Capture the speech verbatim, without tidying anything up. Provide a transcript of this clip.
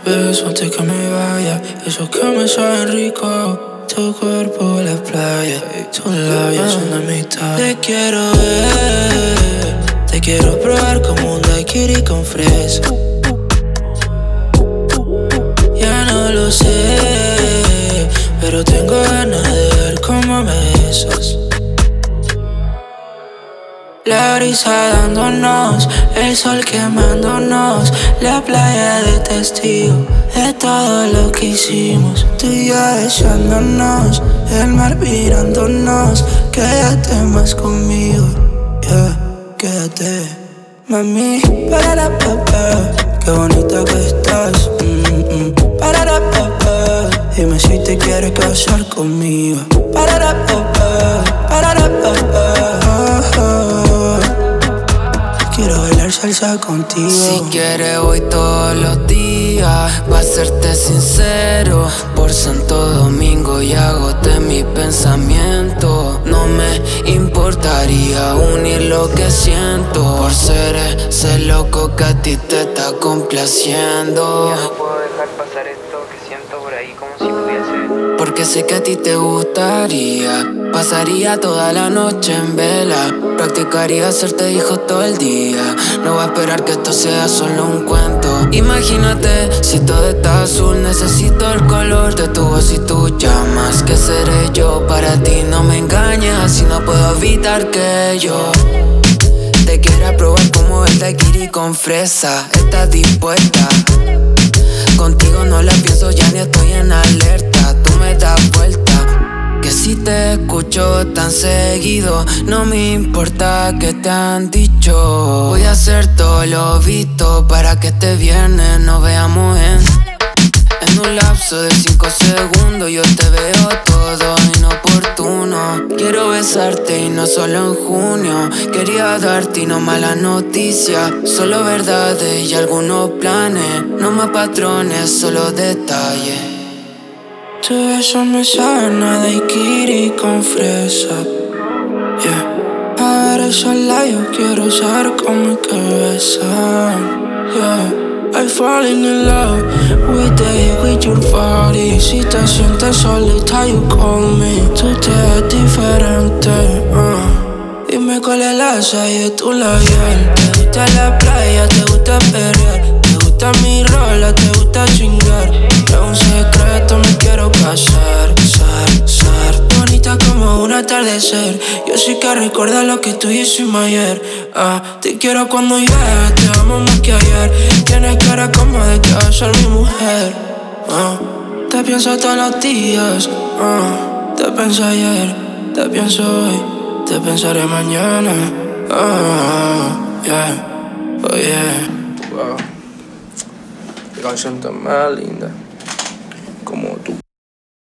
beso antes que me vaya. Esos que me saben rico. Tu cuerpo, la playa. Tus labios son de mi talla. Te quiero ver. Te quiero probar como un daiquiri con fresa. Ya no lo sé, pero tengo ganas de ver cómo me besas. La brisa dándonos, el sol quemándonos, la playa de testigo de todo lo que hicimos. Tú y yo besándonos, el mar mirándonos. Quédate más conmigo, yeah, quédate. Mami, para papá, qué bonita que estás. Mm-mm. Para papá, dime si te quieres casar conmigo. Para papá, para papá. Oh, oh. Quiero bailar salsa contigo. Si quieres voy todos los días. Pa' serte sincero, por Santo Domingo y agoté mi pensamiento. No me importaría unir lo que siento, por ser ese loco que a ti te está complaciendo. Ya no puedo dejar pasar esto que siento por ahí como si pudiese. Porque sé que a ti te gustaría. Pasaría toda la noche en vela. Practicaría hacerte hijo todo el día. No voy a esperar que esto sea solo un cuento. Imagínate, si todo está azul, necesito el color de tu voz y tus llamas. ¿Qué seré yo para ti? No me engañas, si no puedo evitar que yo te quiera probar como el daiquiri con fresa. ¿Estás dispuesta? Contigo no la pienso ya ni estoy en alerta. Tú me das vuelta. Que si te escucho tan seguido, no me importa que te han dicho. Voy a hacer todo lo visto para que este viernes nos veamos en En un lapso de cinco segundos. Yo te veo todo inoportuno. Quiero besarte y no solo en junio. Quería darte y no malas noticias, solo verdades y algunos planes. No más patrones, solo detalles. Tu beso me saben a daiquiri con fresa, yeah. A ver esos labios, quiero saber cómo es que besan, yeah. I'm falling in love with the with your body. Si te sientes solita, you call me. Tú te ves diferente, uh. Dime cuál es la serie de tu labial. Te gusta la playa, te gusta perrear. Te gusta mi rola, te gusta chingar. Es un secreto, me quiero casar, sar, sar. Bonita como un atardecer. Yo sí que recuerdo lo que tú hicimos ayer. Ah, te quiero cuando llueve, te amo más que ayer. Tienes cara como de que vas a ser mi mujer. Ah, te pienso todos los días. Ah, te pensé ayer, te pienso hoy, te pensaré mañana. Ah, yeah, oh yeah. Wow, qué canción tan más linda.